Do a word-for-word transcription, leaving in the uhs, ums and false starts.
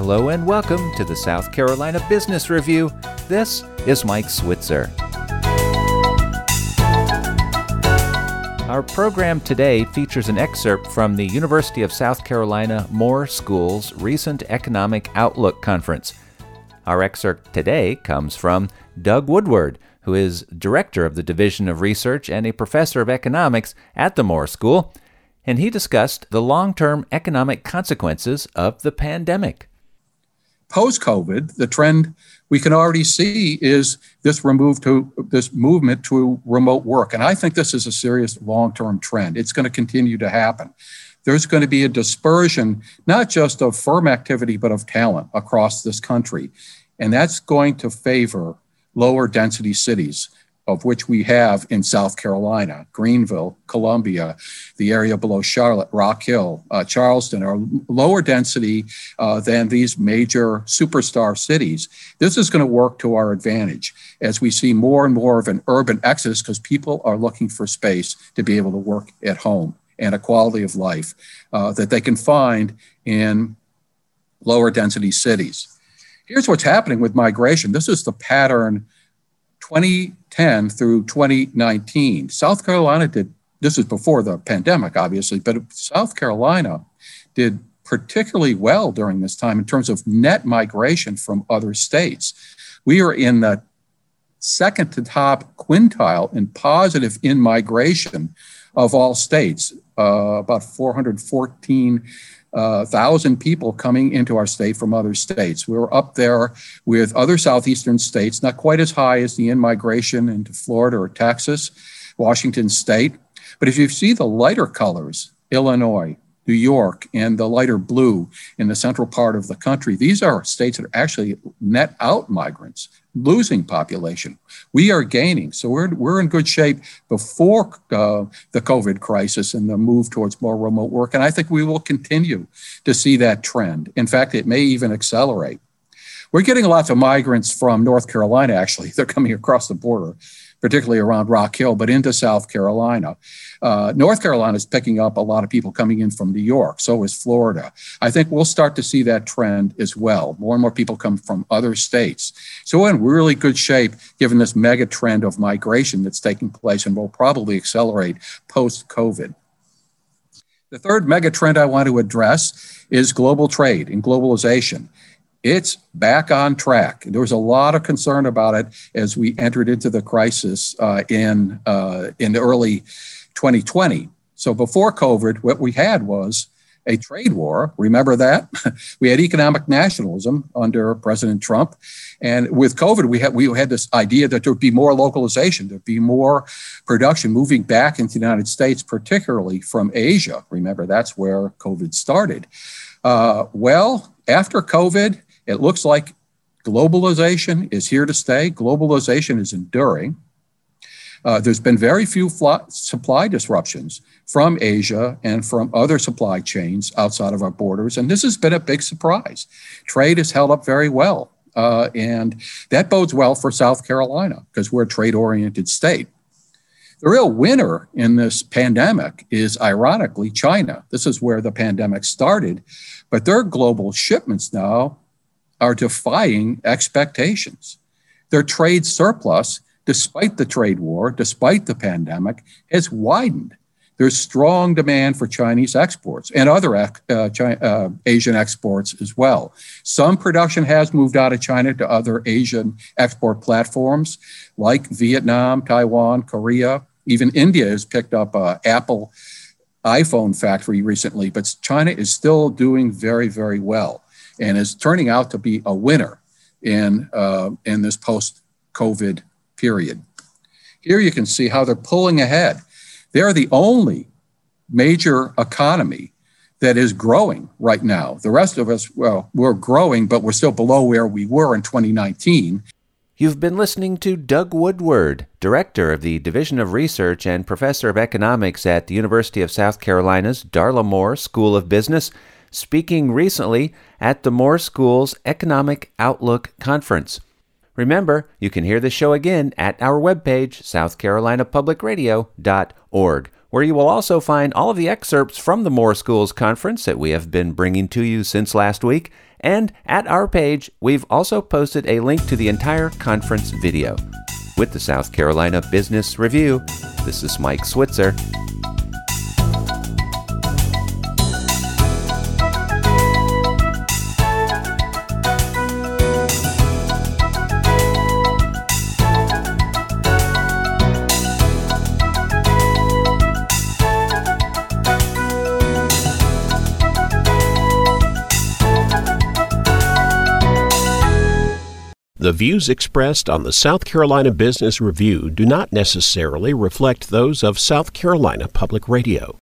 Hello and welcome to the South Carolina Business Review. This is Mike Switzer. Our program today features an excerpt from the University of South Carolina Moore School's recent Economic Outlook Conference. Our excerpt today comes from Doug Woodward, who is director of the Division of Research and a professor of economics at the Moore School, and he discussed the long-term economic consequences of the pandemic. Post-COVID, the trend we can already see is this remove to this movement to remote work. And I think this is a serious long-term trend. It's going to continue to happen. There's going to be a dispersion, not just of firm activity, but of talent across this country. And that's going to favor lower density cities, of which we have in South Carolina, Greenville, Columbia, the area below Charlotte, Rock Hill, uh, Charleston, are lower density uh, than these major superstar cities. This is going to work to our advantage as we see more and more of an urban exodus because people are looking for space to be able to work at home and a quality of life uh, that they can find in lower density cities. Here's what's happening with migration. This is the pattern twenty ten through twenty nineteen. South Carolina did, this is before the pandemic, obviously, but South Carolina did particularly well during this time in terms of net migration from other states. We are in the second to top quintile in positive in-migration of all states, uh, about four hundred fourteen Uh, thousand people coming into our state from other states. We were up there with other southeastern states, not quite as high as the in-migration into Florida or Texas, Washington State. But if you see the lighter colors, Illinois, New York, and the lighter blue in the central part of the country, these are states that are actually net out migrants, losing population. We are gaining. So we're we're in good shape before uh, the COVID crisis and the move towards more remote work. And I think we will continue to see that trend. In fact, it may even accelerate. We're getting lots of migrants from North Carolina, actually. They're coming across the border, particularly around Rock Hill, but into South Carolina. Uh, North Carolina is picking up a lot of people coming in from New York. So is Florida. I think we'll start to see that trend as well. More and more people come from other states. So we're in really good shape, given this mega trend of migration that's taking place and will probably accelerate post-COVID. The third mega trend I want to address is global trade and globalization. It's back on track. There was a lot of concern about it as we entered into the crisis uh, in uh, in early twenty twenty. So before COVID, what we had was a trade war. Remember that? We had economic nationalism under President Trump. And with COVID, we had we had this idea that there would be more localization, there'd be more production moving back into the United States, particularly from Asia. Remember, that's where COVID started. Uh, well, after COVID, it looks like globalization is here to stay. Globalization is enduring. Uh, there's been very few fly, supply disruptions from Asia and from other supply chains outside of our borders. And this has been a big surprise. Trade has held up very well. Uh, and that bodes well for South Carolina because we're a trade-oriented state. The real winner in this pandemic is, ironically, China. This is where the pandemic started. But their global shipments now are defying expectations. Their trade surplus, despite the trade war, despite the pandemic, has widened. There's strong demand for Chinese exports and other uh, China, uh, Asian exports as well. Some production has moved out of China to other Asian export platforms like Vietnam, Taiwan, Korea. Even India has picked up an Apple iPhone factory recently, but China is still doing very, very well and is turning out to be a winner in uh, in this post-COVID period. Here you can see how they're pulling ahead. They're the only major economy that is growing right now. The rest of us, well, we're growing, but we're still below where we were in twenty nineteen. You've been listening to Doug Woodward, director of the Division of Research and professor of economics at the University of South Carolina's Darla Moore School of Business, speaking recently at the Moore School's Economic Outlook Conference. Remember, you can hear the show again at our webpage, south carolina public radio dot org. where you will also find all of the excerpts from the Moore Schools Conference that we have been bringing to you since last week. And at our page, we've also posted a link to the entire conference video. With the South Carolina Business Review, this is Mike Switzer. The views expressed on the South Carolina Business Review do not necessarily reflect those of South Carolina Public Radio.